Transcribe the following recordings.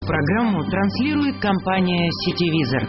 программу транслирует компания «Сетевизор».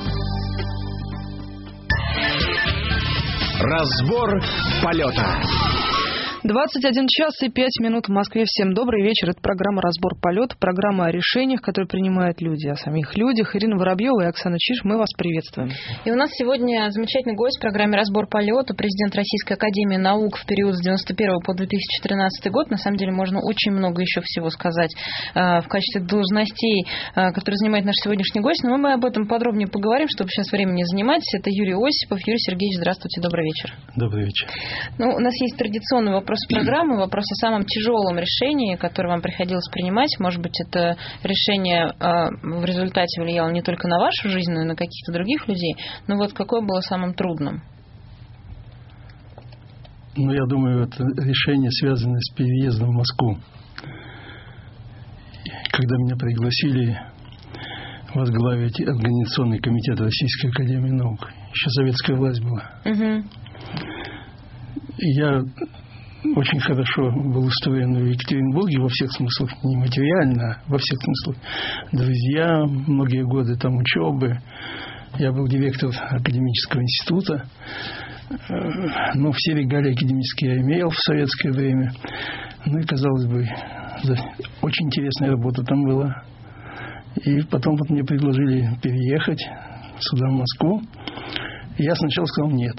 Разбор полета. 21 час и 5 минут в Москве. Всем добрый вечер. Это программа «Разбор полета», программа о решениях, которые принимают люди, о самих людях. Ирина Воробьева и Оксана Чиж, мы вас приветствуем. И у нас сегодня замечательный гость в программе «Разбор полета», президент Российской академии наук в период с 1991 по 2013 год. На самом деле можно очень много еще всего сказать в качестве должностей, которые занимает наш сегодняшний гость. Но мы об этом подробнее поговорим, чтобы сейчас времени не занимать. Это Юрий Осипов. Юрий Сергеевич, здравствуйте, добрый вечер. Добрый вечер. У нас есть традиционный вопрос программы, вопрос о самом тяжелом решении, которое вам приходилось принимать. Может быть, это решение в результате влияло не только на вашу жизнь, но и на каких-то других людей. Но вот какое было самым трудным? Я думаю, это решение связано с переездом в Москву. Когда меня пригласили возглавить Организационный комитет Российской академии наук, еще советская власть была. Угу. Я очень хорошо был устроен в Екатеринбурге во всех смыслах, не материально, а во всех смыслах. Друзья, многие годы там учебы. Я был директор академического института. Все регалии академические я имел в советское время. И, казалось бы, очень интересная работа там была. И потом мне предложили переехать сюда, в Москву. И я сначала сказал нет.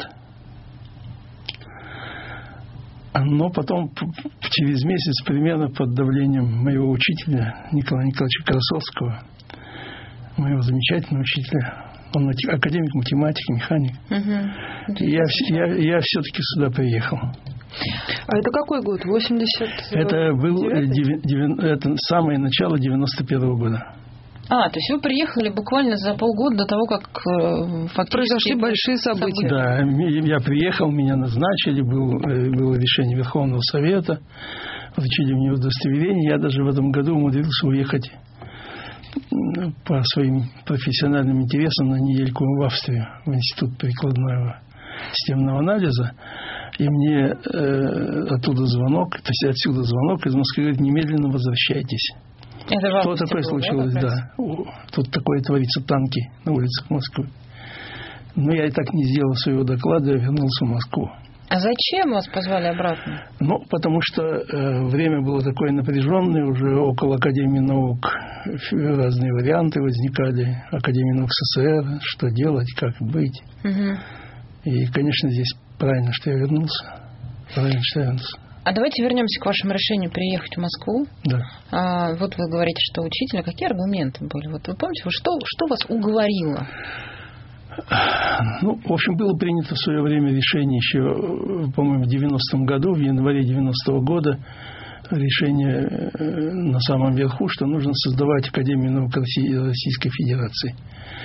Но потом, через месяц примерно, под давлением моего учителя Николая Николаевича Красовского, моего замечательного учителя, он академик математики, механик, я все-таки сюда приехал. А это какой год? 80? Это был это самое начало 91-го года. То есть вы приехали буквально за полгода до того, как фактически произошли большие события. Да, я приехал, меня назначили, было решение Верховного Совета, вручили мне удостоверение. Я даже в этом году умудрился уехать по своим профессиональным интересам на недельку в Австрию, в Институт прикладного системного анализа. И мне оттуда звонок, то есть отсюда звонок из Москвы, говорит, немедленно возвращайтесь. Что такое случилось, да. Тут такое творится, танки на улицах Москвы. Но я и так не сделал своего доклада, я вернулся в Москву. А зачем вас позвали обратно? Потому что время было такое напряженное, уже около Академии наук разные варианты возникали. Академия наук СССР, что делать, как быть. Угу. И, конечно, здесь правильно, что я вернулся. А давайте вернемся к вашему решению приехать в Москву. Да. Вот вы говорите, что учитель. А какие аргументы были? Вот вы помните, что вас уговорило? В общем, было принято в свое время решение еще, по-моему, в 90-м году, в январе 90-го года, решение на самом верху, что нужно создавать Академию наук Российской Федерации.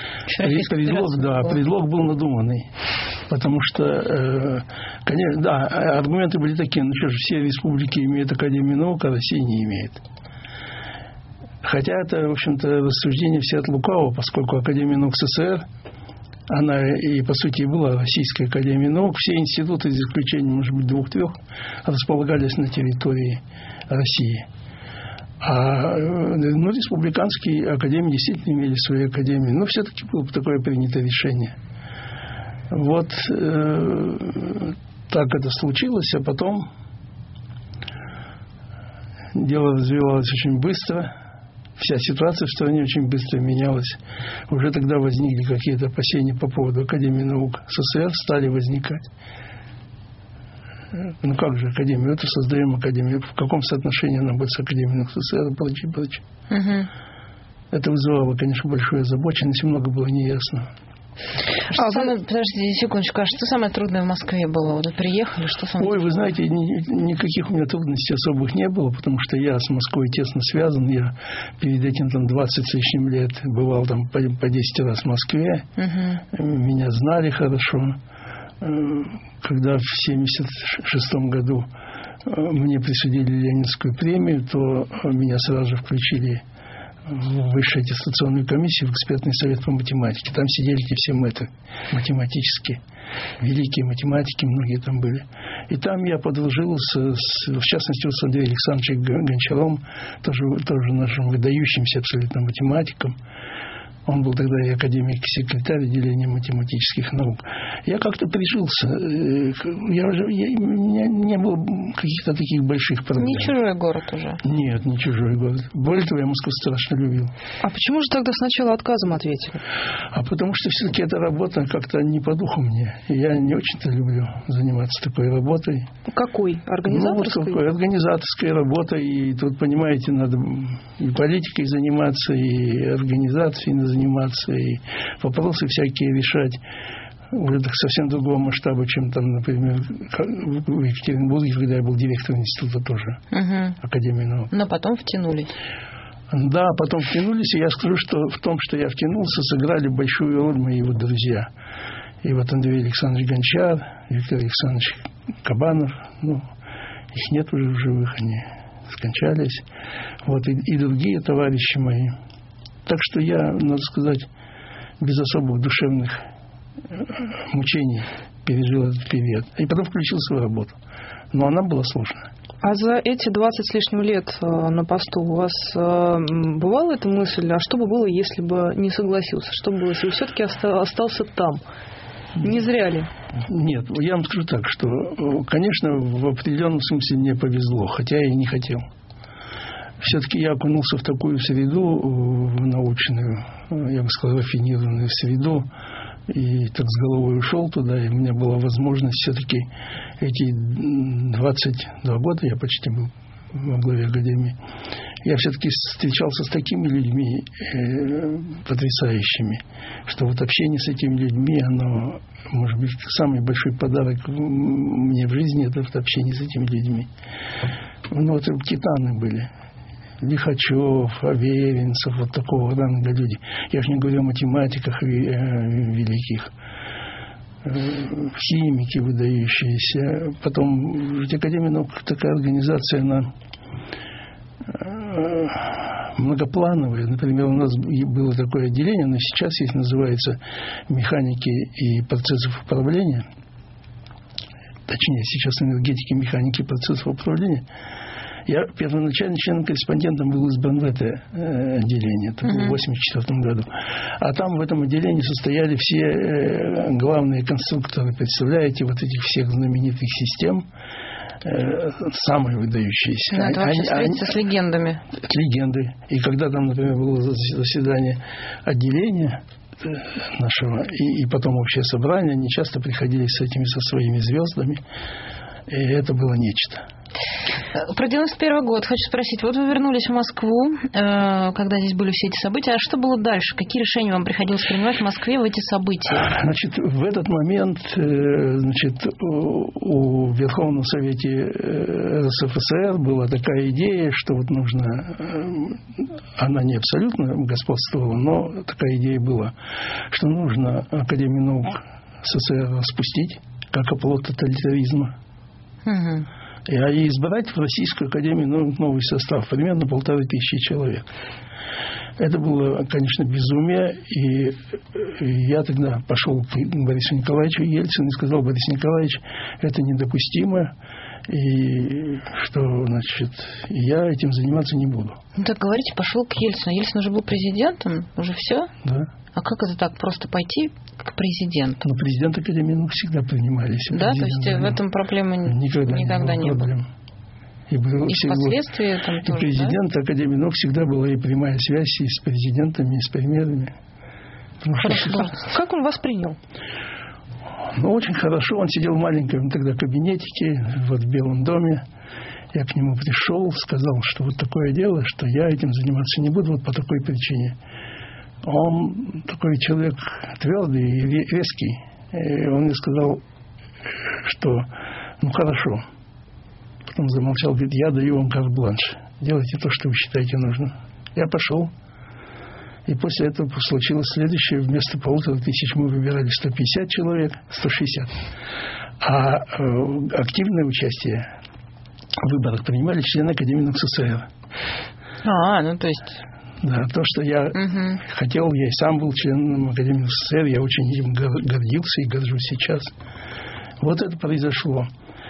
Предлог был надуманный. Потому что, конечно, аргументы были такие, все республики имеют Академию наук, а Россия не имеет. Хотя это, в общем-то, рассуждение все от лукавого, поскольку Академия наук СССР, она и, по сути, была Российской академией наук. Все институты, за исключением, может быть, 2-3, располагались на территории России. Республиканские академии действительно имели свои академии. Но все-таки было такое принято решение. Так это случилось, а потом дело развивалось очень быстро. Вся ситуация в стране очень быстро менялась. Уже тогда возникли какие-то опасения по поводу Академии наук СССР, стали возникать. Как же Академию? Это создаем Академию. В каком соотношении она будет с Академией наук СССР и прочее. Угу. Это вызывало, конечно, большую озабоченность, и много было неясно. Подождите секундочку, а что самое трудное в Москве было? Вот вы приехали, что самое трудное? Вы знаете, никаких у меня трудностей особых не было, потому что я с Москвой тесно связан. Я перед этим 20 с лишним лет бывал там по 10 раз в Москве. Угу. Меня знали хорошо. Когда в 1976 году мне присудили Ленинскую премию, то меня сразу же включили в высшую аттестационную комиссию, в экспертный совет по математике. Там сидели все мэтры математические, великие математики, многие там были. И там я подружился, в частности, с Андреем Александровичем Гончаром, тоже нашим выдающимся абсолютно математиком. Он был тогда и академик-секретарь отделения математических наук. Я как-то прижился. У меня не было каких-то таких больших проблем. Не чужой город уже? Нет, не чужой город. Более того, я Москву страшно любил. А почему же тогда сначала отказом ответили? А потому что все-таки эта работа как-то не по духу мне. И я не очень-то люблю заниматься такой работой. Какой? Организаторской? Ну, вот какой? Организаторской работой. И тут, понимаете, надо и политикой заниматься, и организацией заниматься, и вопросы всякие решать уже совсем другого масштаба, чем там, например, в Екатеринбурге, когда я был директором института тоже, Академии наук. Но потом втянулись. Да, потом втянулись, и я скажу, что в том, что я втянулся, сыграли большую роль мои вот друзья. И вот Андрей Александрович Гончар, Виктор Александрович Кабанов, их нет уже в живых, они скончались. Вот, и другие товарищи мои. Так что я, надо сказать, без особых душевных мучений пережил этот период. И потом включился в работу. Но она была сложная. А за эти 20 с лишним лет на посту у вас бывала эта мысль, а что бы было, если бы не согласился? Что бы было, если бы все-таки остался там? Не зря ли? Нет, я вам скажу так, что, конечно, в определенном смысле мне повезло, хотя я и не хотел. Все-таки я окунулся в такую среду, в научную, я бы сказал, рафинированную среду, и так с головой ушел туда, и у меня была возможность все-таки эти 22 года, я почти был во главе Академии, я все-таки встречался с такими людьми потрясающими, что вот общение с этими людьми, оно, может быть, самый большой подарок мне в жизни, это вот общение с этими людьми. Ну, вот титаны были. Лихачев, Аверинцев, вот такого ранга люди. Я же не говорю о математиках великих. Химики выдающиеся. Потом ведь Академия наук такая организация, она многоплановая. Например, у нас было такое отделение, оно сейчас есть, называется механики и процессов управления. Точнее, сейчас энергетики, механики и процессов управления. Я первоначально членом-корреспондентом был избран в это отделение. Это было в 1984 году. А там в этом отделении состояли все главные конструкторы. Представляете, вот этих всех знаменитых систем, самые выдающиеся. Ну, это вообще встретиться с легендами. Легенды. И когда там, например, было заседание отделения нашего, и потом общее собрание, они часто приходили со своими звездами. И это было нечто. Про 91 год хочу спросить. Вот вы вернулись в Москву, когда здесь были все эти события. А что было дальше? Какие решения вам приходилось принимать в Москве в эти события? Значит, в этот момент у Верховного Совета РСФСР была такая идея, что вот нужно... Она не абсолютно господствовала, но такая идея была, что нужно Академию наук СССР распустить, как оплот тоталитаризма. И избрать в Российскую Академию новый состав, примерно 1500 человек. Это было, конечно, безумие, и я тогда пошел к Борису Николаевичу Ельцину и сказал: Борис Николаевич, это недопустимо, и что, значит, я этим заниматься не буду. Ну так говорите, пошел к Ельцину. Ельцин уже был президентом, уже все? Да. А как это так, просто пойти к президенту? Ну, президент Академии наук всегда принимались. Да, то есть в этом проблемы никогда не было. И впоследствии там тоже, президент Академии наук всегда была и прямая связь и с президентами, и с премьерами. Как он вас принял? Ну, очень хорошо. Он сидел в маленьком тогда кабинетике, вот в Белом доме. Я к нему пришел, сказал, что вот такое дело, что я этим заниматься не буду вот по такой причине. Он такой человек твердый и резкий. И он мне сказал, что ну хорошо. Потом замолчал, говорит: я даю вам карт-бланш. Делайте то, что вы считаете нужным. Я пошел. И после этого случилось следующее. Вместо 1500 мы выбирали 150 человек, 160. А активное участие в выборах принимали члены Академии наук СССР. Ну то есть... Да, то, что я хотел, я и сам был членом Академии СССР, я очень этим гордился и горжусь сейчас. Вот это произошло.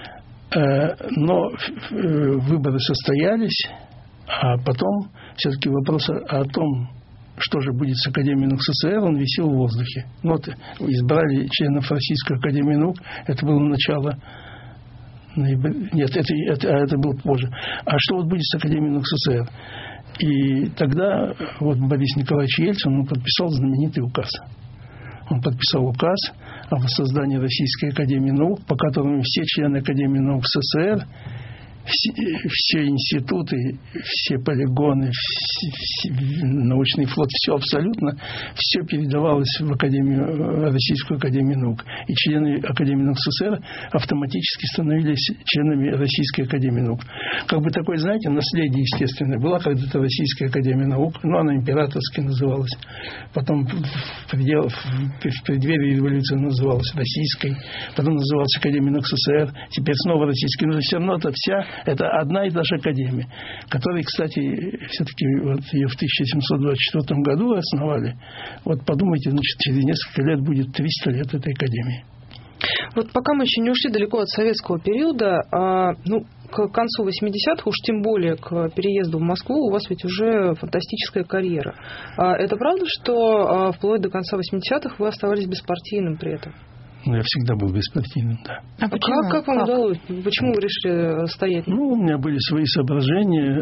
Но выборы состоялись, а потом все-таки вопрос о том, что же будет с Академией наук СССР, он висел в воздухе. Вот избрали членов Российской Академии наук, это было начало ноября, нет, это было позже. А что вот будет с Академией наук СССР? И тогда вот Борис Николаевич Ельцин, он подписал знаменитый указ. Он подписал указ о воссоздании Российской Академии наук, по которому все члены Академии наук СССР, все институты, все полигоны, научный флот, все абсолютно, все передавалось в Российскую Академию наук. И члены Академии наук СССР автоматически становились членами Российской Академии наук. Как бы такое, знаете, наследие естественное. Была когда-то Российская Академия наук, но она императорской называлась. Потом в преддверии революции называлась Российской. Потом называлась Академия наук СССР. Теперь снова Российской. Но все равно это одна и та же академия, которая, кстати, все-таки вот ее в 1724 году основали. Вот подумайте, значит, через несколько лет будет 300 лет этой академии. Вот пока мы еще не ушли далеко от советского периода, к концу 80-х, уж тем более к переезду в Москву, у вас ведь уже фантастическая карьера. Это правда, что вплоть до конца 80-х вы оставались беспартийным при этом? Я всегда был беспартийным, да. А почему? Как вам удалось? Почему вы решили стоять? У меня были свои соображения.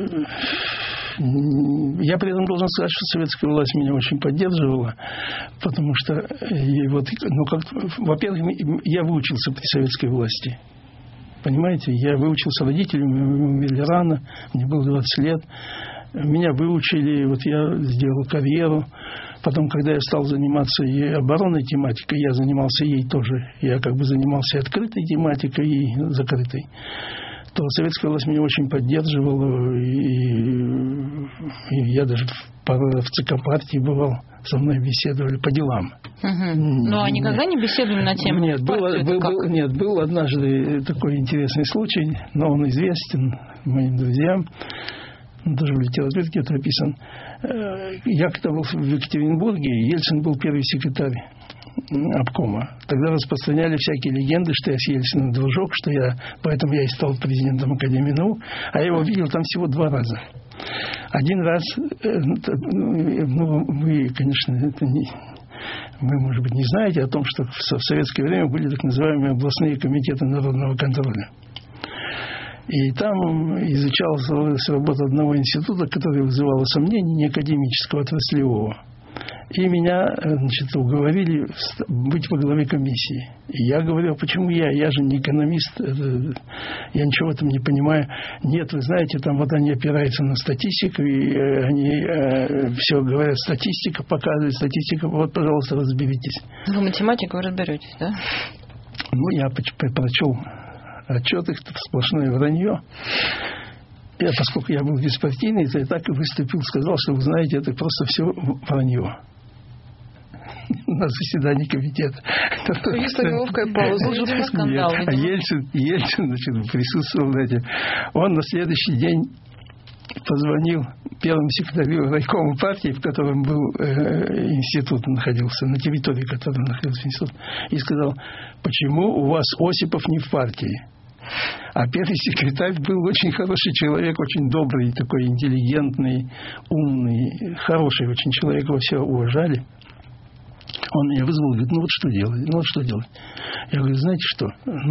Я при этом должен сказать, что советская власть меня очень поддерживала, потому что, во-первых, я выучился при советской власти. Понимаете, я выучился родителям, мы умерли рано, мне было 20 лет. Меня выучили, вот я сделал карьеру. Потом, когда я стал заниматься и оборонной тематикой, я занимался ей тоже. Я как бы занимался и открытой тематикой, и закрытой. То советская власть меня очень поддерживала. И я даже в ЦК партии бывал, со мной беседовали по делам. Ну, а никогда не беседовали на тему? Нет, был однажды такой интересный случай, но он известен моим друзьям. Даже в литературе это описан. Я когда был в Екатеринбурге, Ельцин был первый секретарь обкома. Тогда распространяли всякие легенды, что я с Ельциным дружок, поэтому я и стал президентом Академии наук, а я его видел там всего 2 раза. Один раз, вы, конечно, вы, может быть, не знаете о том, что в советское время были так называемые областные комитеты народного контроля. И там изучалась работа одного института, которая вызывала сомнения не академического, а отраслевого. И меня, значит, уговорили быть во главе комиссии. И я говорю, почему я? Я же не экономист, я ничего в этом не понимаю. Нет, вы знаете, там вот они опираются на статистику, и они все говорят, статистика показывает, статистика, вот, пожалуйста, разберитесь. Вы математику разберетесь, да? Я прочел отчет, их сплошное вранье. Поскольку я был беспартийный, то я так и выступил, сказал, что вы знаете, это просто все вранье. На заседании комитета. Есть неловкая пауза. Жуткий скандал. А Ельцин, значит, присутствовал на этом. Он на следующий день позвонил первому секретарю райкома партии, в котором был институт находился, на территории которого находился институт, и сказал, почему у вас Осипов не в партии? А первый секретарь был очень хороший человек, очень добрый, такой интеллигентный, умный, хороший очень человек, его все уважали. Он меня вызвал, говорит, ну вот что делать? Я говорю, знаете что,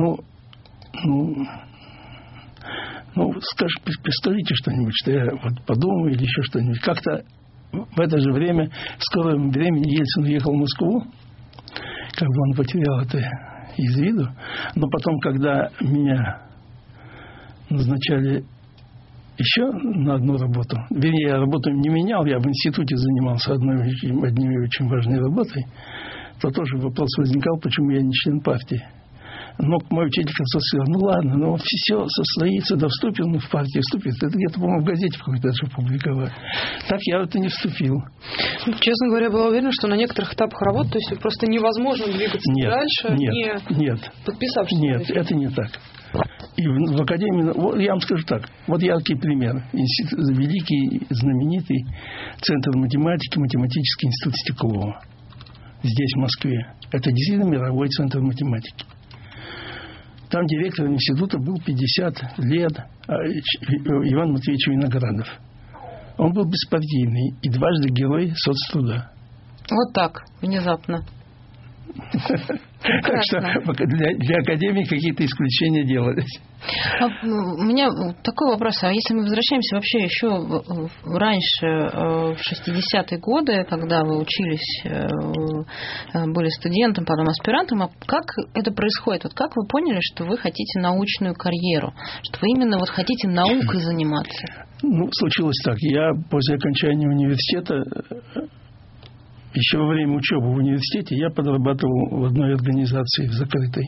скажите что-нибудь, что я вот подумаю или еще что-нибудь. Как-то в это же время, в скором времени Ельцин уехал в Москву, как бы он потерял это из виду. Но потом, когда меня назначали еще на одну работу, вернее, я работу не менял, я в институте занимался одной очень важной работой, то тоже вопрос возникал, почему я не член партии. Но мой учитель сказал, ладно, все состоится, да вступил в партию, это где-то, по-моему, в газете какой-то даже публиковали. Так я в это не вступил. Честно говоря, была уверена, что на некоторых этапах работы, то есть просто невозможно двигаться дальше, не подписавшись. Нет, это не так. И в академии, я вам скажу так, вот яркий пример. Великий, знаменитый Центр математики, математический институт Стеклова. Здесь, в Москве. Это действительно мировой центр математики. Там директором института был 50 лет Иван Матвеевич Виноградов. Он был беспартийный и дважды герой соцтруда. Вот так, внезапно. Так что для академии какие-то исключения делались. У меня такой вопрос. А если мы возвращаемся вообще еще раньше, в 60-е годы, когда вы учились, были студентом, потом аспирантом, а как это происходит? Вот как вы поняли, что вы хотите научную карьеру? Что вы именно вот хотите наукой заниматься? Ну, случилось так. Я после окончания университета, еще во время учебы в университете, я подрабатывал в одной организации, в закрытой.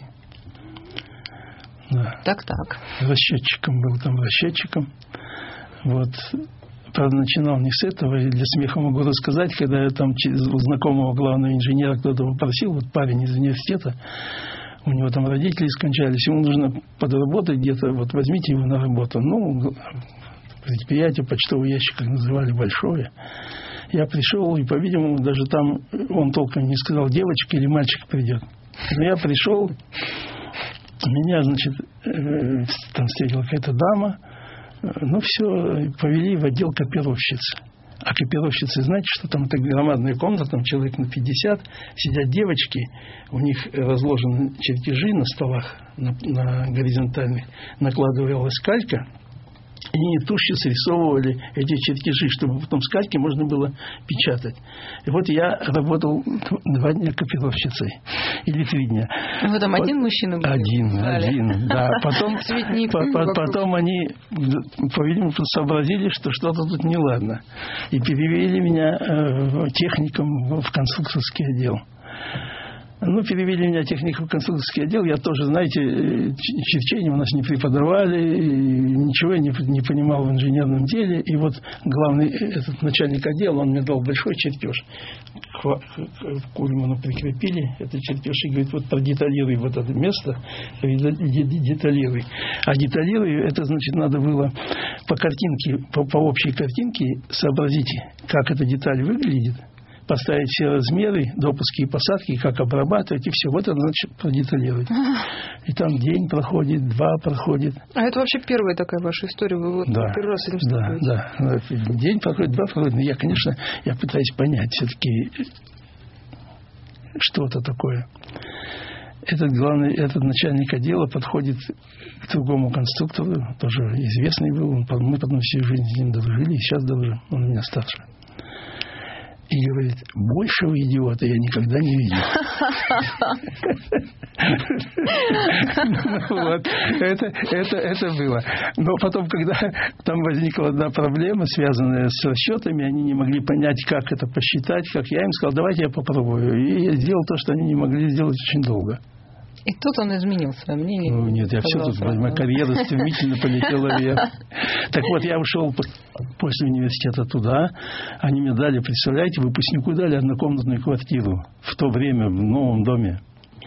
Да. Так. Расчетчиком был там, расчетчиком. Вот. Правда, начинал не с этого, и для смеха могу рассказать, когда я там у знакомого главного инженера кто-то попросил, вот парень из университета, у него там родители скончались, ему нужно подработать где-то, вот возьмите его на работу. Ну, предприятие, почтовый ящик, как называли, большое. Я пришел, и, по-видимому, даже там он толком не сказал, девочка или мальчик придет. Но я пришел, меня, значит, там встретила какая-то дама, ну, все, повели в отдел копировщиц. А копировщицы, знаете, что там это громадная комната, там человек на 50, сидят девочки, у них разложены чертежи на столах, на горизонтальных, накладывалась калька, и они тушью срисовывали эти чертежи, чтобы потом с кальки можно было печатать. И вот я работал 2 дня копировщицей. Или 3 дня. Вы там один мужчина был? Один, да. Потом они, по-видимому, сообразили, что что-то тут неладно. И перевели меня техником в конструкторский отдел. Ну, перевели меня техником в конструкторский отдел. Я тоже, знаете, черчение у нас не преподавали, ничего я не понимал в инженерном деле. И вот главный этот начальник отдела, он мне дал большой чертеж. К Кульману прикрепили этот чертеж и говорит, вот продеталируй вот это место, деталируй. А деталируй, это значит, надо было по картинке, по общей картинке сообразить, как эта деталь выглядит, поставить все размеры, допуски и посадки, как обрабатывать, и все. Вот это значит продеталировать. И там день проходит, 2 проходит. А это вообще первая такая ваша история? Вы вот первый раз с этим сталкиваетесь? Да. День проходит, 2 проходит. Но я, конечно, пытаюсь понять все-таки, что это такое. Этот начальник отдела подходит к другому конструктору, тоже известный был. Мы потом всю жизнь с ним дружили, и сейчас дружим. Он у меня старше. И говорит, большего идиота я никогда не видел. Вот. Это было. Но потом, когда там возникла одна проблема, связанная с расчетами, они не могли понять, как это посчитать, как я им сказал, давайте я попробую. И я сделал то, что они не могли сделать очень долго. И тут он изменил свое мнение. Ну, нет, я все тут, моя карьера стремительно полетела вверх. Так вот, я ушел после университета туда. Они мне дали, представляете, выпускнику дали однокомнатную квартиру. В то время в новом доме.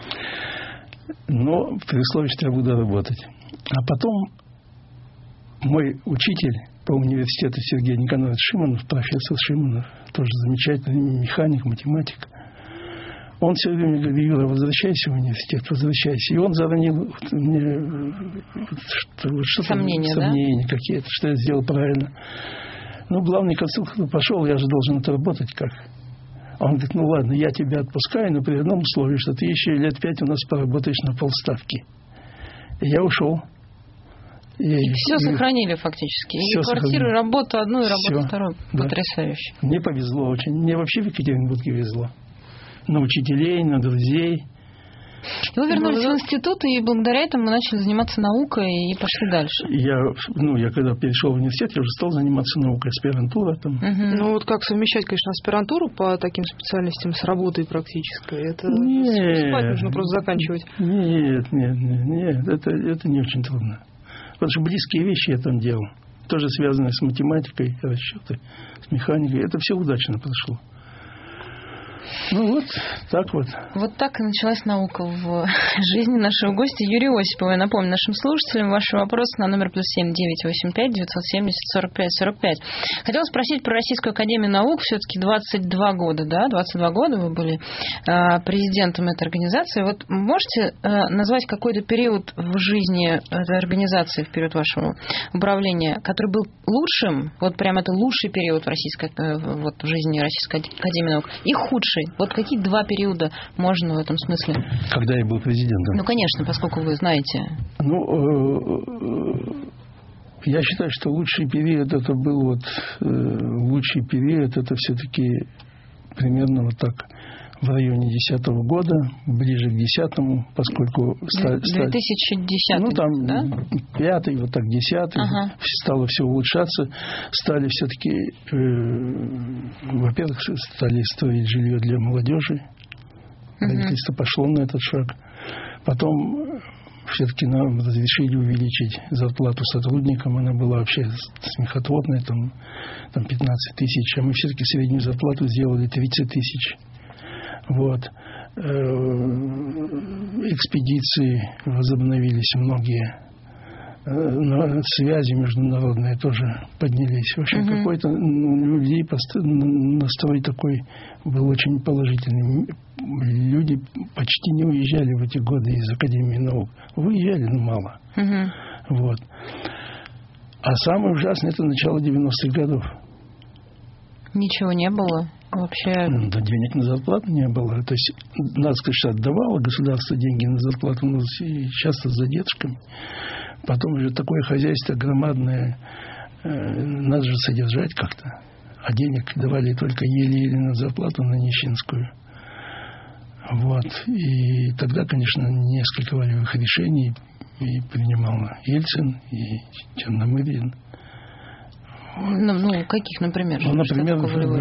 Но при условии, что я буду работать. А потом мой учитель по университету Сергей Никонорович Шиманов, профессор Шиманов, тоже замечательный механик, математик, он все время говорит, Юра, возвращайся в университет, возвращайся. И он заронил мне сомнения какие-то, что я сделал правильно. Ну, главный конструктор пошел, я же должен отработать как. Он говорит, ну ладно, я тебя отпускаю, но при одном условии, что ты еще лет 5 у нас поработаешь на полставки. И я ушел. И все сохранили фактически. И квартиру, и работу одну, и работу вторую. Да. Потрясающе. Мне повезло очень. Мне вообще в Екатеринбурге везло. На учителей, на друзей. Вы вернулись в институт, и благодаря этому мы начали заниматься наукой и пошли дальше. Я когда перешел в университет, я уже стал заниматься наукой, аспирантура там. Ну вот как совмещать, конечно, аспирантуру по таким специальностям с работой практической? Это спать нужно просто заканчивать. Нет, это не очень трудно. Потому что близкие вещи я там делал. Тоже связанные с математикой, расчеты, с механикой. Это все удачно прошло. Ну вот, так вот. Вот так и началась наука в жизни нашего гостя Юрия Осипова. Я напомню нашим слушателям ваши вопросы на номер +7 985 970 45 45. Хотела спросить про Российскую академию наук. Все-таки 22 года, да? 22 года вы были президентом этой организации. Вот можете назвать какой-то период в жизни этой организации, в период вашего управления, который был лучшим, вот прям это лучший период в жизни Российской академии наук, и худший? Вот какие два периода можно в этом смысле? Когда я был президентом? Ну, конечно, поскольку вы знаете. Я считаю, что лучший период это был лучший период это все-таки примерно вот так в районе 2010 года, ближе к 2010, поскольку 2010, ну там да? 5-й, вот так 10-й, стало все улучшаться, стали все-таки, во-первых, стали строить жилье для молодежи, правительство пошло на этот шаг, потом все-таки нам разрешили увеличить зарплату сотрудникам, она была вообще смехотворная, там 15 тысяч, а мы все-таки среднюю зарплату сделали 30 тысяч. Вот. Экспедиции возобновились многие. Связи международные тоже поднялись. В общем, какой-то людей настрой такой был очень положительный. Люди почти не уезжали в эти годы из Академии наук. Выезжали, но мало. Вот. А самое ужасное это начало 90-х годов. Ничего не было вообще? Да, денег на зарплату не было. То есть, надо сказать, что отдавало государство деньги на зарплату, но часто с задержками. Потом уже такое хозяйство громадное, надо же содержать как-то. А денег давали только еле-еле на зарплату, на нищенскую. Вот. И тогда, конечно, несколько волевых решений и принимал Ельцин, и Черномырдин. Ну, каких, например? Например,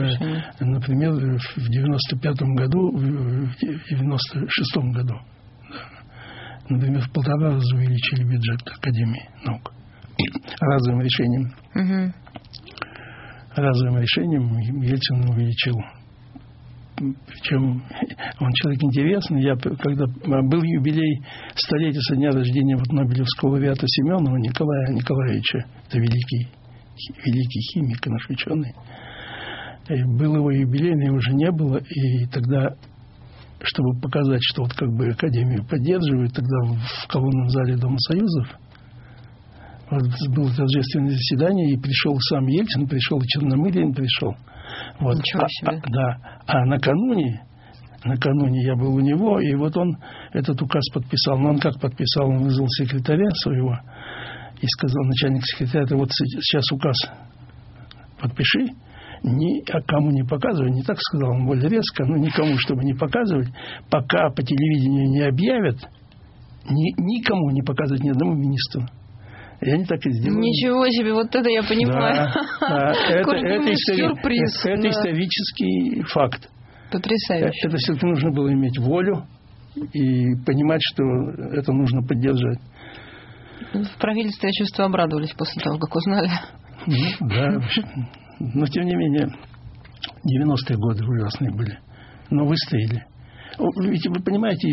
в 95-м году, в 96-м году, например, в 1,5 раза увеличили бюджет Академии наук. Разовым решением. Разовым решением Ельцин увеличил. Причем он человек интересный. Когда был юбилей столетия со дня рождения Нобелевского лауреата Семенова Николая Николаевича, это великий химик и наш ученый. И был его юбилей, но его уже не было. И тогда, чтобы показать, что Академию поддерживают, тогда в колонном зале Дома Союзов было торжественное заседание, и пришел сам Ельцин, пришел и Черномырдин пришел. Вот. Ничего себе. А накануне я был у него, и вот он этот указ подписал. Но он как подписал? Он вызвал секретаря своего и сказал: начальник секретаря, вот сейчас указ подпиши, никому не показывай, не так сказал он более резко, но никому, чтобы не показывать, пока по телевидению не объявят, никому не показывать, ни одному министру. И они так и сделали. Ничего себе, вот это я понимаю. Да. Это исторический факт. Потрясающе. Это все-таки нужно было иметь волю и понимать, что это нужно поддержать. В правительстве, я чувствую, обрадовались после того, как узнали. Да. Но, тем не менее, 90-е годы ужасные были. Но выстояли. Ведь вы понимаете,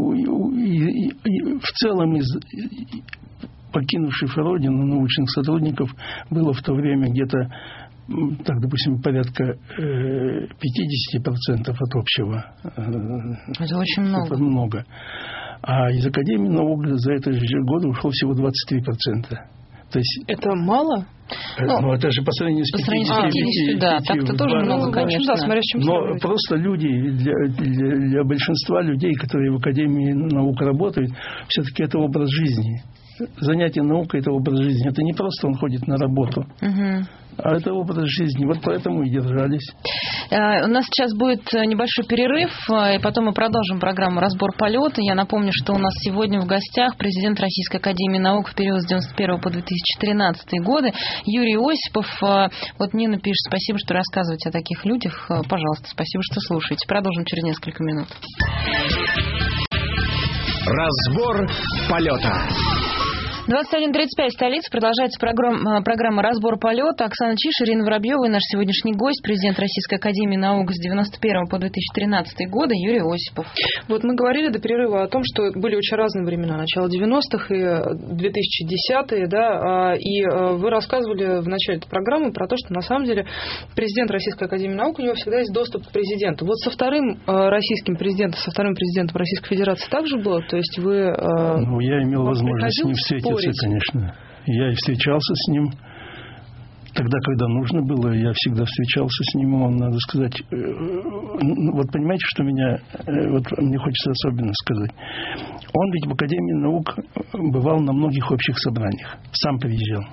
в целом из покинувших родину научных сотрудников было в то время где-то, так, допустим, порядка 50% от общего. Это очень много. Это много. А из Академии наук за этот же год ушло всего 23%. То есть, это мало? Это же по сравнению с 50%. Да, так-то тоже много, конечно. Но просто люди, для большинства людей, которые в Академии наук работают, все-таки это образ жизни. Занятие наукой – это образ жизни. Это не просто он ходит на работу, а это образ жизни. Вот поэтому и держались. У нас сейчас будет небольшой перерыв, и потом мы продолжим программу «Разбор полета». Я напомню, что у нас сегодня в гостях президент Российской академии наук в период с 1991 по 2013 годы Юрий Осипов. Вот Нина пишет: спасибо, что рассказываете о таких людях. Пожалуйста, спасибо, что слушаете. Продолжим через несколько минут. Разбор полета. 21:35, столица. Продолжается программа «Разбор полета». Оксана Чиш, Ирина Воробьева и наш сегодняшний гость, президент Российской академии наук с 1991 по 2013 годы Юрий Осипов. Вот мы говорили до перерыва о том, что были очень разные времена, начало 90-х и 2010-е, да, и вы рассказывали в начале этой программы про то, что на самом деле президент Российской академии наук, у него всегда есть доступ к президенту. Вот со вторым российским президентом, со вторым президентом Российской Федерации также было? То есть вы... я имел возможность с ним встретиться, конечно. Я и встречался с ним. Тогда, когда нужно было, я всегда встречался с ним. Он, надо сказать, вот понимаете, что меня, вот мне хочется особенно сказать. Он ведь в Академии наук бывал на многих общих собраниях. Сам приезжал.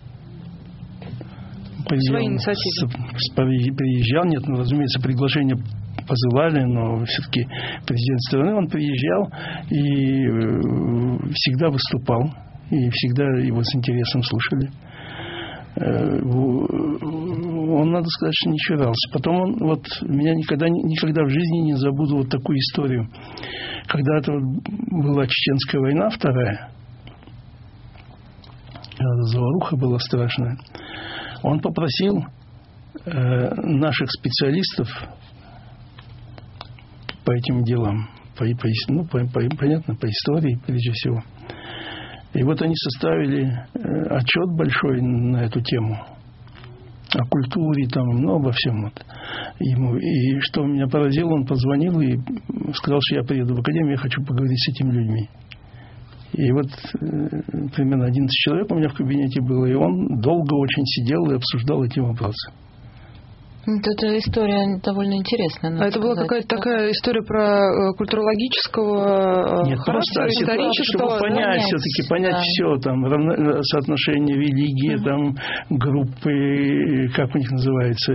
Свои инициативы. Приезжал, нет, ну, разумеется, приглашение позывали, но все-таки президент страны, он приезжал и всегда выступал, и всегда его с интересом слушали. Он, надо сказать, что не чурался. Потом он, вот, меня никогда в жизни не забуду вот такую историю. Когда-то вот была Чеченская война, вторая, заваруха была страшная. Он попросил наших специалистов по этим делам, понятно, по истории, прежде всего. И вот они составили отчет большой на эту тему. О культуре, там, ну, обо всем. Вот. И что меня поразило, он позвонил и сказал, что я приеду в академию, я хочу поговорить с этими людьми. И вот примерно 11 человек у меня в кабинете было, и он долго очень сидел и обсуждал эти вопросы. Эта история довольно интересная. А это была какая-то такая история про культурологического характера, исторического? Чтобы понять, все-таки понять, да, все, там, соотношение религии, там, группы, как у них называется,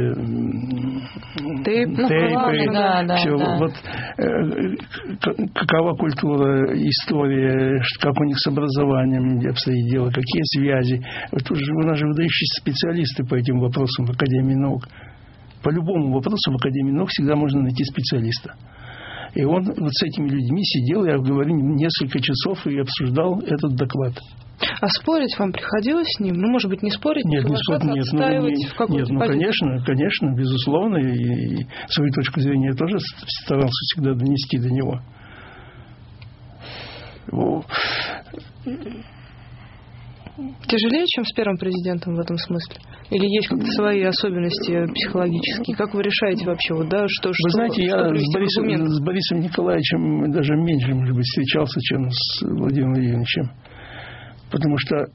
тейпы, да, все. Да. Вот, какова культура, история, как у них с образованием обстоит дело, какие связи. Вот у нас же выдающиеся специалисты по этим вопросам в Академии наук. По любому вопросу в Академии наук всегда можно найти специалиста. И он вот с этими людьми сидел, я говорю, несколько часов и обсуждал этот доклад. А спорить вам приходилось с ним? Ну, может быть, не спорить, нет, не спорить, нет. Конечно, безусловно. И свою точку зрения я тоже старался всегда донести до него. Тяжелее, чем с первым президентом в этом смысле? Или есть как-то свои особенности психологические? Как вы решаете вообще? Вот, да, что, вы знаете, я с Борисом Николаевичем даже меньше, может быть, встречался, чем с Владимиром Владимировичем. Потому что,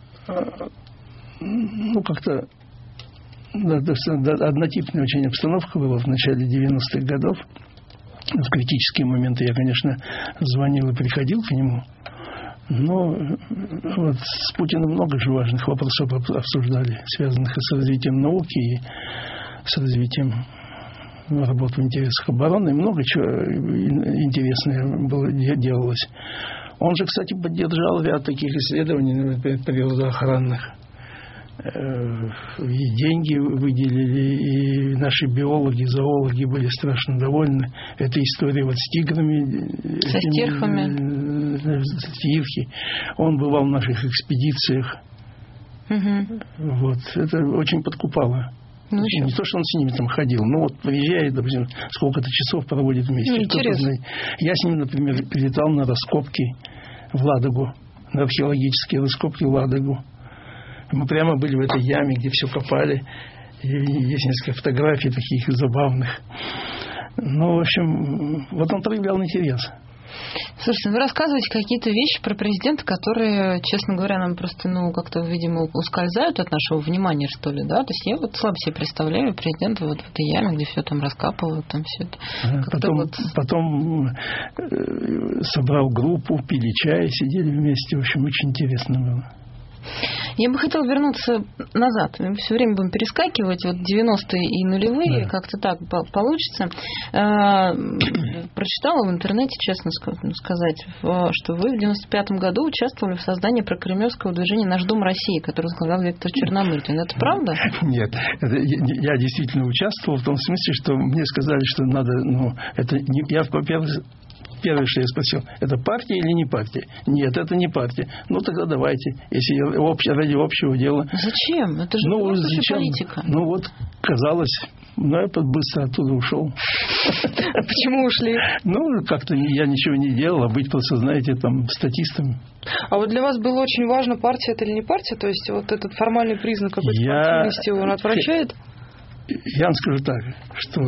ну, как-то однотипная очень обстановка была в начале 90-х годов. В критические моменты я, конечно, звонил и приходил к нему. Но вот с Путиным много же важных вопросов обсуждали, связанных и с развитием науки, и с развитием работы в интересах обороны. И много чего интересного делалось. Он же, кстати, поддержал ряд таких исследований, например, природоохранных. И деньги выделили, и наши биологи, зоологи были страшно довольны. Эта история вот с тиграми. Со стирхами. Стирхи. Он бывал в наших экспедициях. Угу. Вот. Это очень подкупало. Ну, не то, что он с ними там ходил, но вот приезжает, допустим, сколько-то часов проводит вместе. Интересно. Я с ним, например, прилетал на раскопки в Ладогу, на археологические раскопки в Ладогу. Мы прямо были в этой яме, где все копали. И есть несколько фотографий таких забавных. Ну, в общем, вот он проявлял интерес. Слушайте, вы рассказываете какие-то вещи про президента, которые, честно говоря, нам просто, как-то, видимо, ускользают от нашего внимания, что ли, да? То есть я вот слабо себе представляю президента вот в этой яме, где все там раскапывают, там все это. Потом собрал группу, пили чай, сидели вместе. В общем, очень интересно было. Я бы хотела вернуться назад. Мы все время будем перескакивать. Вот 90-е и нулевые, да. Как-то так получится. Прочитала в интернете, честно сказать, что вы в 95-м году участвовали в создании прокремлевского движения «Наш дом России», которое возглавлял Виктор Черномырдин. Это правда? Нет. Я действительно участвовал в том смысле, что мне сказали, что надо... Я, во-первых, первое, что я спросил, это партия или не партия? Нет, это не партия. Ну, тогда давайте, если ради общего дела. Зачем? Это же зачем? Политика. Ну, вот, казалось... Но я быстро оттуда ушел. А почему ушли? Ну, как-то я ничего не делал, а быть просто, знаете, там, статистом. А вот для вас было очень важно, партия это или не партия? То есть вот этот формальный признак какой-то партийности, он отвращает? Я вам скажу так, что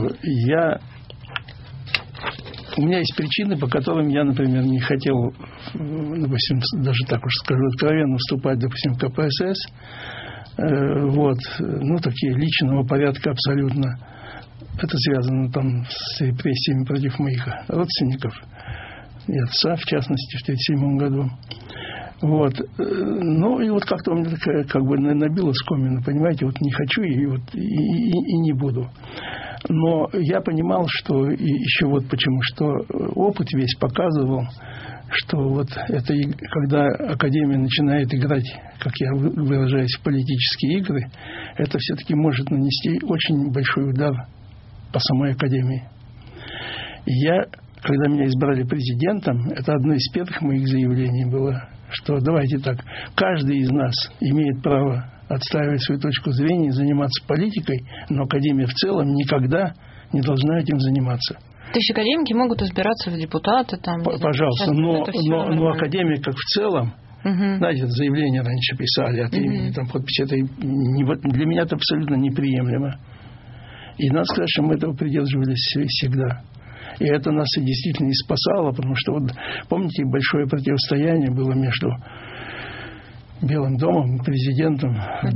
у меня есть причины, по которым я, например, не хотел, допустим, даже так уж скажу откровенно, вступать, допустим, в КПСС. Вот, ну, такие личного порядка абсолютно. Это связано там с репрессиями против моих родственников и отца, в частности, в 1937 году. Вот. Ну, и вот как-то у меня такая, как бы, набила скомина, понимаете, вот не хочу и не буду. Но я понимал, что и еще вот почему, что опыт весь показывал, что вот это, когда Академия начинает играть, как я выражаюсь, в политические игры, это все-таки может нанести очень большой удар по самой Академии. И я, когда меня избрали президентом, это одно из первых моих заявлений было, что давайте так, каждый из нас имеет право отстаивать свою точку зрения, заниматься политикой, но Академия в целом никогда не должна этим заниматься. То есть академики могут избираться в депутаты там. Пожалуйста, но Академия как в целом, знаете, заявление раньше писали от имени, там подпись, это для меня это абсолютно неприемлемо. И надо сказать, что мы этого придерживались всегда. И это нас и действительно и спасало, потому что вот помните, большое противостояние было между Белым домом, президентом в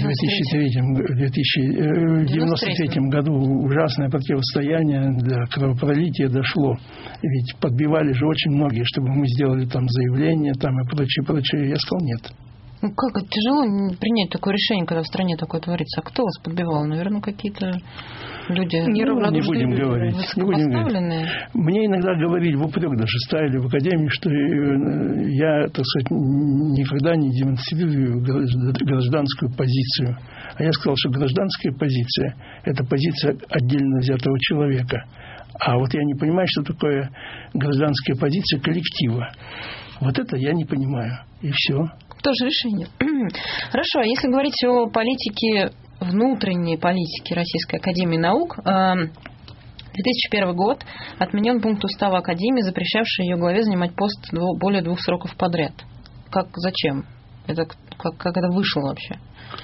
1993 году. Ужасное противостояние, до кровопролития дошло. Ведь подбивали же очень многие, чтобы мы сделали там заявление там и прочее. Я сказал нет. Ну как, это тяжело принять такое решение, когда в стране такое творится. А кто вас подбивал? Наверное, какие-то люди не будем говорить. Мне иногда говорили, в упрек даже ставили в Академии, что я, так сказать, никогда не демонстрирую гражданскую позицию. А я сказал, что гражданская позиция – это позиция отдельно взятого человека. А вот я не понимаю, что такое гражданская позиция коллектива. Вот это я не понимаю. И все. Тоже решение. Хорошо, а если говорить о политике, внутренней политике Российской академии наук, 2001 год отменен пункт устава Академии, запрещавший ее главе занимать пост более 2 сроков подряд. Зачем? Это как это вышло вообще?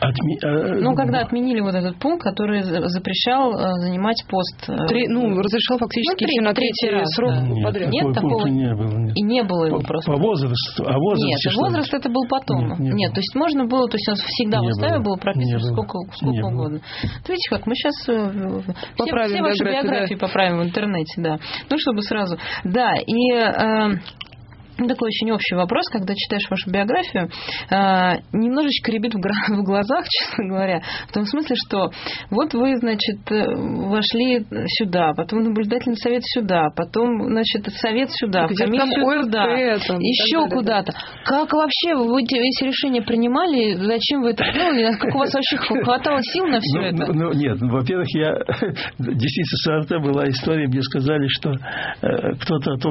Когда отменили вот этот пункт, который запрещал занимать пост... разрешал фактически идти на третий срок подряд. Нет, такого не было. Нет. И не было его просто. По возрасту. Нет, возраст это был потом. Нет, то есть можно было, то есть он всегда в уставе было прописано сколько угодно. Видите, как мы сейчас все ваши биографии поправим в интернете, да. Ну, чтобы сразу... Да, и... Такой очень общий вопрос, когда читаешь вашу биографию, немножечко рябит в глазах, честно говоря, в том смысле, что вот вы, значит, вошли сюда, потом наблюдательный совет сюда, потом, значит, совет сюда, комиссию туда, еще куда-то. Как вообще вы эти решения принимали, зачем вы это делали, как у вас вообще хватало сил на все это? Нет, во-первых, действительно, с АРТ была история, где сказали, что кто-то от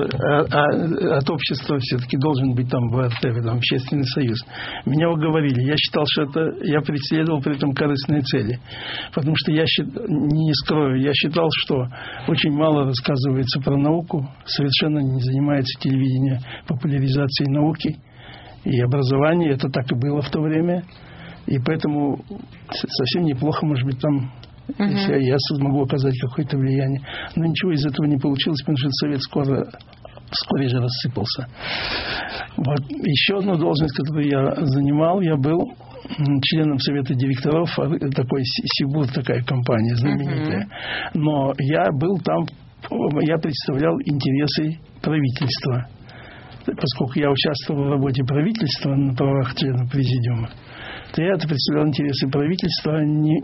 общества все-таки должен быть там в АРТ, там общественный союз. Меня уговорили. Я считал, что я преследовал при этом корыстные цели. Потому что не скрою, я считал, что очень мало рассказывается про науку, совершенно не занимается телевидение популяризацией науки и образования. Это так и было в то время. И поэтому совсем неплохо, может быть, там если я смогу оказать какое-то влияние. Но ничего из этого не получилось, потому что совет вскоре же рассыпался. Вот. Еще одну должность, которую я занимал, я был членом совета директоров такой Сибур, такая компания знаменитая. Но я был там, я представлял интересы правительства. Поскольку я участвовал в работе правительства на правах члена президиума, то я представлял интересы правительства,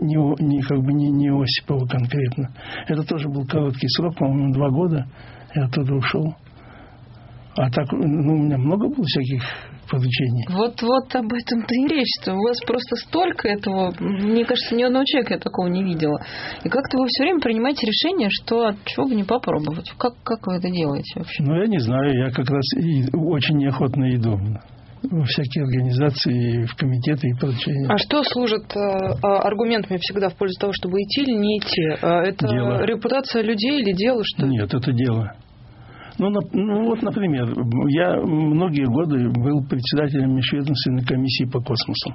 не Осипова конкретно. Это тоже был короткий срок, по-моему, 2 года. Я оттуда ушел. А так, у меня много было всяких поручений. Вот об этом-то и речь, что у вас просто столько этого, мне кажется, ни одного человека я такого не видела. И как-то вы все время принимаете решение, что чего бы не попробовать. Как вы это делаете вообще? Я не знаю, я как раз очень неохотно иду во всякие организации, в комитеты и поручения. А что служит аргументами всегда в пользу того, чтобы идти или не идти? Это дело. Репутация людей или дело? Что? Нет, это дело. Например, я многие годы был председателем межведомственной комиссии по космосу.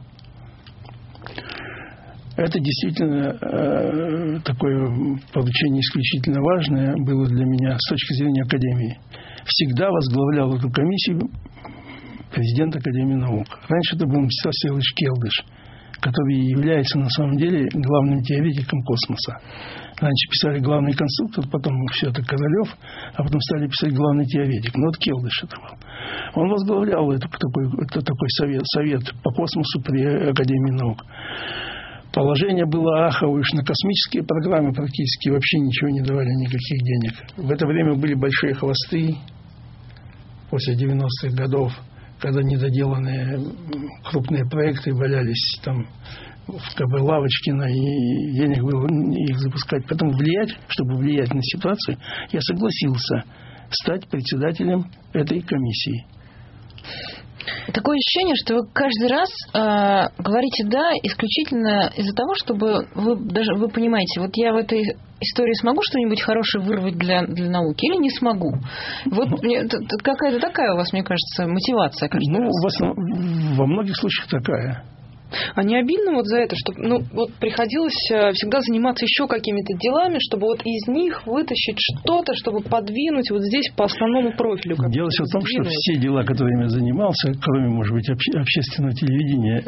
Это действительно такое поручение исключительно важное было для меня с точки зрения Академии. Всегда возглавлял эту комиссию президент Академии наук. Раньше это был Мстислав Всеволодович Келдыш, который является на самом деле главным теоретиком космоса. Раньше писали главный конструктор, потом все это Королев, а потом стали писать главный теоретик. Келдыш это был. Он возглавлял такой совет по космосу при Академии наук. Положение было аховое, уж на космические программы практически вообще ничего не давали, никаких денег. В это время были большие хвосты после 90-х годов, когда недоделанные крупные проекты валялись там в КБ Лавочкина, и денег было их запускать. Поэтому чтобы влиять на ситуацию, я согласился стать председателем этой комиссии. Такое ощущение, что вы каждый раз говорите «да» исключительно из-за того, чтобы вы понимаете, вот я в этой истории смогу что-нибудь хорошее вырвать для науки или не смогу? Вот какая-то такая у вас, мне кажется, мотивация каждый раз. Во многих случаях такая. А не обидно за это, что приходилось всегда заниматься еще какими-то делами, чтобы из них вытащить что-то, чтобы подвинуть здесь по основному профилю? Дело все в том, что все дела, которыми я занимался, кроме, может быть, общественного телевидения,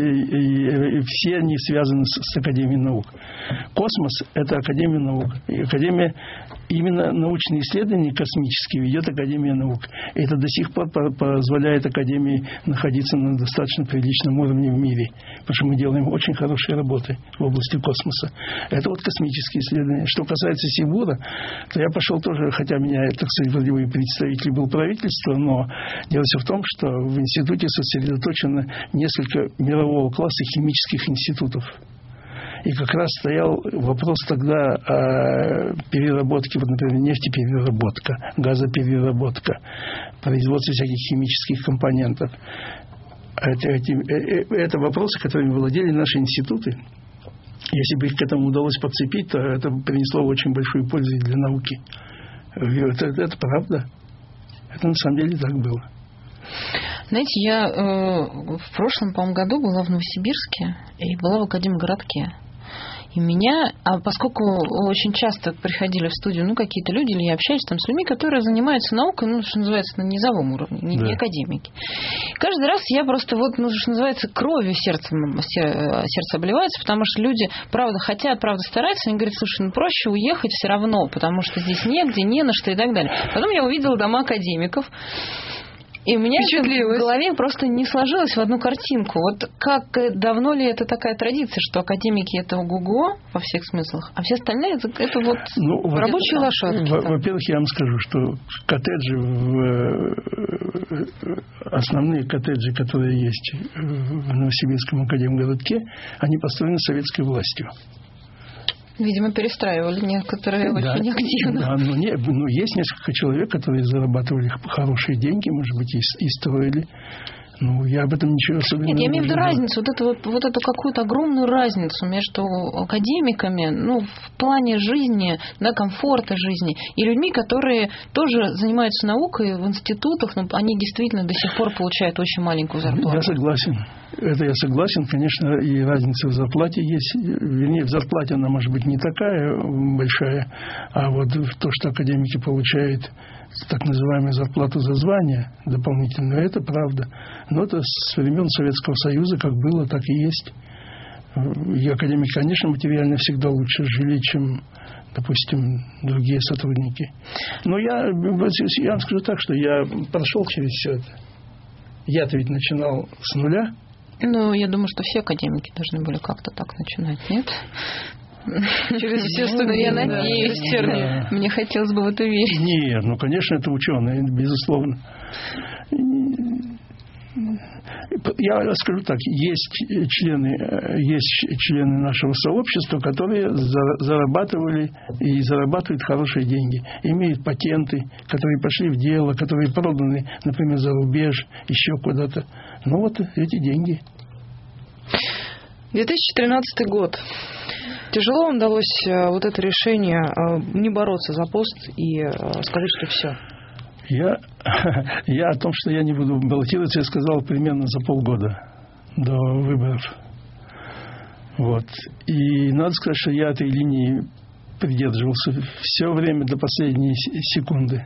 и все они связаны с Академией наук. Космос – это Академия наук. И Академия, именно научные исследования космические ведет Академия наук. И это до сих пор позволяет Академии находиться на достаточно приличном уровне в мире. Потому что мы делаем очень хорошие работы в области космоса. Это космические исследования. Что касается Сибура, то я пошел тоже, хотя меня, так сказать, вроде бы представитель был правительства, но дело все в том, что в институте сосредоточено несколько мирового класса химических институтов. И как раз стоял вопрос тогда о переработке, например, нефтепереработка, газопереработка, производство всяких химических компонентов. Это вопросы, которыми владели наши институты. Если бы их к этому удалось подцепить, то это принесло очень большую пользу и для науки. Это правда. Это на самом деле так было. Знаете, я в прошлом, по-моему, году была в Новосибирске и была в Академгородке. И поскольку очень часто приходили в студию какие-то люди, или я общаюсь там с людьми, которые занимаются наукой, что называется, на низовом уровне, не академики. Каждый раз я просто что называется, кровью сердце обливается, потому что люди, правда, хотят, правда, стараются, они говорят, слушай, проще уехать все равно, потому что здесь негде, не на что и так далее. Потом я увидела дома академиков, и у меня в голове просто не сложилось в одну картинку. Как давно ли это такая традиция, что академики это ого-го во всех смыслах, а все остальные это рабочие лошадки. Во-первых, я вам скажу, что коттеджи, основные коттеджи, которые есть в Новосибирском академгородке, они построены советской властью. Видимо, перестраивали некоторые очень активно. Да, есть несколько человек, которые зарабатывали хорошие деньги, может быть, и строили. Я об этом ничего особенного не знаю. Нет, я имею в виду разницу, эту какую-то огромную разницу между академиками, в плане жизни, комфорта жизни, и людьми, которые тоже занимаются наукой в институтах, но они действительно до сих пор получают очень маленькую зарплату. Я согласен. Это я согласен, конечно, и разница в зарплате есть. Вернее, в зарплате она может быть не такая большая, а то, что академики получают так называемую зарплату за звание дополнительную, это правда. Но это с времен Советского Союза как было, так и есть. И академики, конечно, материально всегда лучше жили, чем, допустим, другие сотрудники. Но я вам скажу так, что я прошел через все это. Я-то ведь начинал с нуля. Я думаю, что все академики должны были как-то так начинать, нет? Через все студии. Я надеюсь, Черни. Мне хотелось бы в это верить. Нет, конечно, это ученые, безусловно. Я скажу так, есть члены нашего сообщества, которые зарабатывали и зарабатывают хорошие деньги, имеют патенты, которые пошли в дело, которые проданы, например, за рубеж, еще куда-то. Ну вот эти деньги. 2013 год. Тяжело вам удалось вот это решение не бороться за пост и сказать, что все? Я о том, что я не буду баллотироваться, я сказал примерно за полгода до выборов. Вот. И надо сказать, что я этой линии придерживался все время до последней секунды.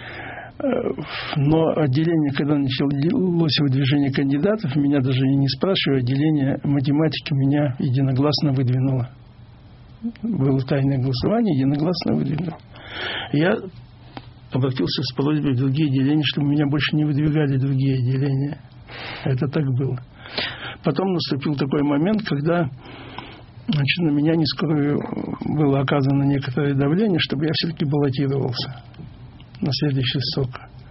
Но отделение, когда началось выдвижение кандидатов, меня даже не спрашивая, отделение математики меня единогласно выдвинуло. Было тайное голосование, единогласно выдвинуло. Я обратился с просьбой в другие отделения, чтобы меня больше не выдвигали другие отделения. Это так было. Потом наступил такой момент, когда, значит, на меня, не скрою, было оказано некоторое давление, чтобы я все-таки баллотировался на следующий срок.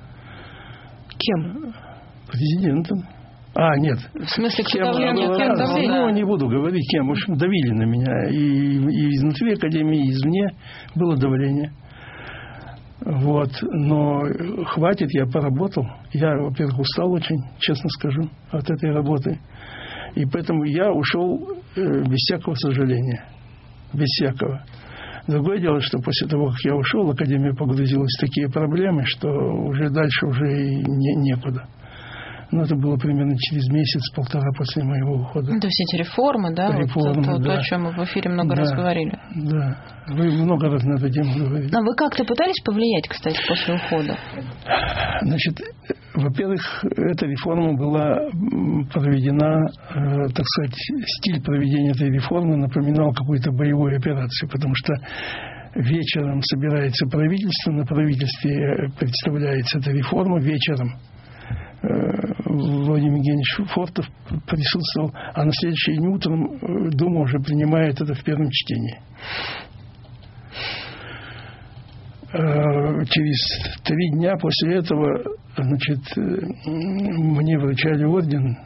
Кем? Президентом. Нет. В смысле, кем давление? Ну, не буду говорить, кем. В общем, давили на меня. И изнутри Академии, и извне было давление. Вот. Но хватит, я поработал. Я, во-первых, устал очень, честно скажу, от этой работы. И поэтому я ушел без всякого сожаления. Без всякого. Другое дело, что после того, как я ушел, Академия погрузилась в такие проблемы, что уже дальше уже и некуда. Но это было примерно через месяц-полтора после моего ухода. То есть эти реформы, да? Реформы, то, о чем мы в эфире много раз говорили. Да, вы много раз на эту тему говорили. А вы как-то пытались повлиять, кстати, после ухода? Значит, во-первых, эта реформа была проведена, так сказать, стиль проведения этой реформы напоминал какую-то боевую операцию, потому что вечером собирается правительство, на правительстве представляется эта реформа вечером. Владимир Евгеньевич Фортов присутствовал, а на следующий день утром Дума уже принимает это в первом чтении. Через 3 дня после этого, значит, мне вручали орден.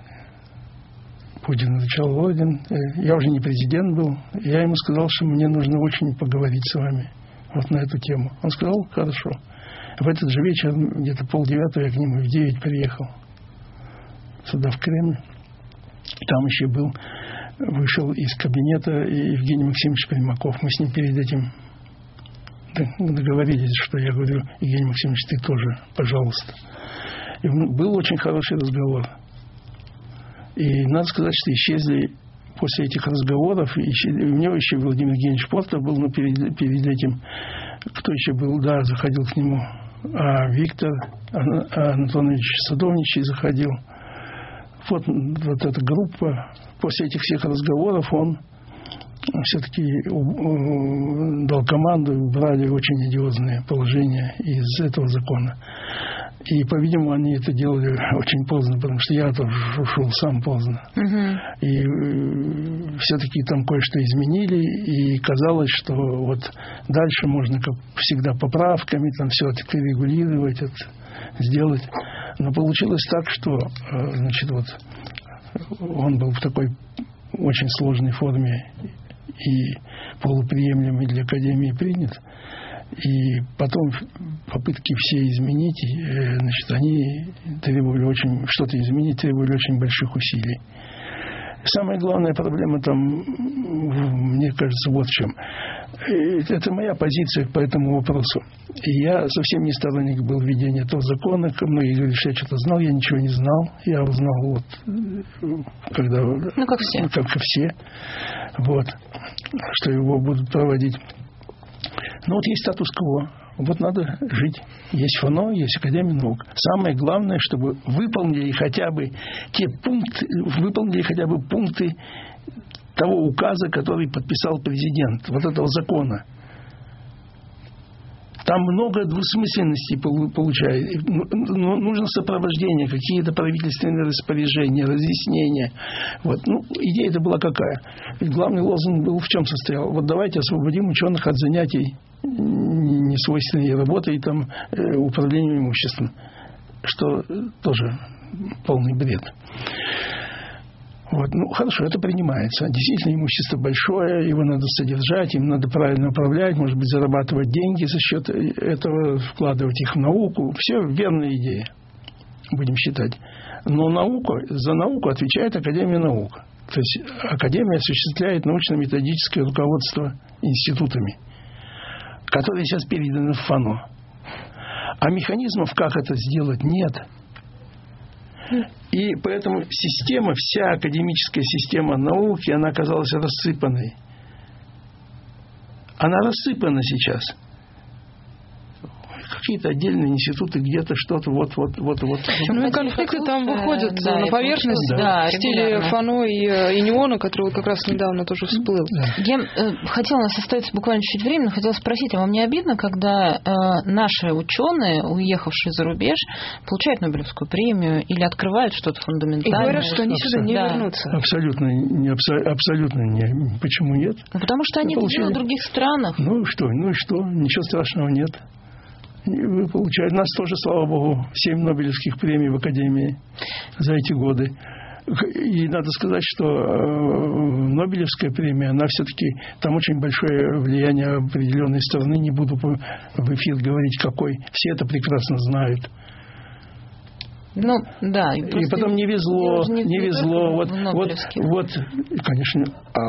Путин вручал орден. Я уже не президент был. Я ему сказал, что мне нужно очень поговорить с вами вот на эту тему. Он сказал, хорошо. В этот же вечер, где-то 8:30, я к нему в 9 приехал сюда, в Кремль. Там еще вышел из кабинета Евгений Максимович Примаков. Мы с ним перед этим договорились, что я говорю, Евгений Максимович, ты тоже, пожалуйста. И был очень хороший разговор. И надо сказать, что исчезли после этих разговоров, у него еще Владимир Евгеньевич Фортов был, но перед этим, кто еще был, да, заходил к нему, Виктор Антонович Садовничий заходил. Вот эта группа, после этих всех разговоров он все-таки дал команду и убрали очень одиозные положения из этого закона. И, по-видимому, они это делали очень поздно, потому что я тоже ушел сам поздно. И все-таки там кое-что изменили, и казалось, что вот дальше можно, как всегда, поправками там все это регулировать, это сделать. Но получилось так, что, значит, вот он был в такой очень сложной форме и полуприемлемый для Академии принят. И потом попытки все изменить, значит, они требовали что-то изменить требовали очень больших усилий. Самая главная проблема там, мне кажется, вот в чем. Это моя позиция по этому вопросу. И я совсем не сторонник был введения этого закона. Многие говорят, что я что-то знал, я ничего не знал. Я узнал вот, когда... как все. Как все. Вот. Что его будут проводить. Но вот есть статус-кво. Вот надо жить. Есть ФОНО, есть Академия наук. Самое главное, чтобы выполнили хотя бы пункты того указа, который подписал президент, вот этого закона. Там много двусмысленностей получается. Нужно сопровождение, какие-то правительственные распоряжения, разъяснения. Вот. Идея-то была какая? Ведь главный лозунг был в чем состоял? Вот давайте освободим ученых от занятий несвойственной работой и там, управлением имуществом. что тоже полный бред. Вот, ну, хорошо, это принимается. Действительно, имущество большое, его надо содержать, им надо правильно управлять, может быть, зарабатывать деньги за счет этого, вкладывать их в науку. Все верная идея, будем считать. Но за науку отвечает Академия наук. То есть Академия осуществляет научно-методическое руководство институтами, которые сейчас переданы в ФАНО. А механизмов, как это сделать, нет. И поэтому вся академическая система науки, она оказалась рассыпанной. Она рассыпана сейчас. Какие-то отдельные институты, где-то что-то, вот. Ну и конфликты там выходят на поверхность, в стиле регулярно. ФАНО и НИОНа, который вот как раз недавно тоже всплыл. Я хотела, у нас остается буквально чуть времени, хотела спросить, а вам не обидно, когда наши ученые, уехавшие за рубеж, получают Нобелевскую премию или открывают что-то фундаментальное? И говорят, что они сюда не вернутся. Абсолютно не. Почему нет? Ну, потому что они это делают в других странах. Ну и что? Ничего страшного нет. Вы получаете. У нас тоже, слава богу, 7 Нобелевских премий в Академии за эти годы. И надо сказать, что Нобелевская премия, она все-таки, там очень большое влияние определенной страны. Не буду в эфир говорить, какой. Все это прекрасно знают. Ну, да. И потом не везло. Вот, конечно.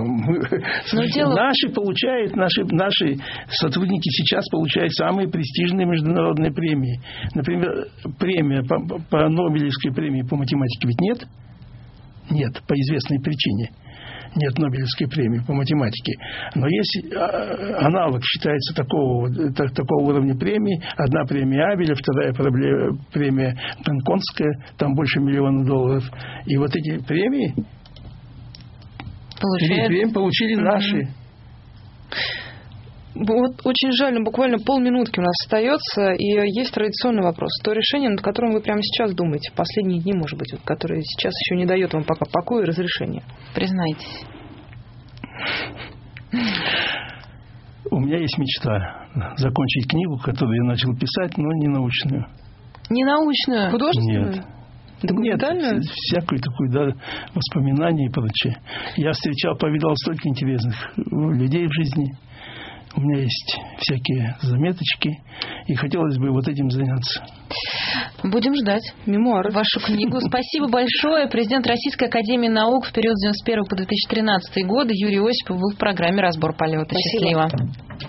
Наши сотрудники сейчас получают самые престижные международные премии. Например, премия по Нобелевской премии по математике ведь нет? Нет, по известной причине. Нет Нобелевской премии по математике. Но есть аналог, считается, такого уровня премии. Одна премия Абеля, вторая премия Гонконгская, там больше $1 миллиона. И вот эти премии получили наши. Вот очень жаль, но буквально полминутки у нас остается, и есть традиционный вопрос. То решение, над которым вы прямо сейчас думаете, последние дни, может быть, которое сейчас еще не дает вам пока покоя и разрешения. Признайтесь. У меня есть мечта закончить книгу, которую я начал писать, но не научную. Не научную? Художественную? Нет. Документальную? Нет, всякую такую, воспоминания и прочее. Я повидал столько интересных людей в жизни. У меня есть всякие заметочки, и хотелось бы вот этим заняться. Будем ждать мемуары. Вашу книгу. Спасибо большое. Президент Российской академии наук в период с 1991 по 2013 годы Юрий Осипов был в программе «Разбор полета». Спасибо. Счастливо.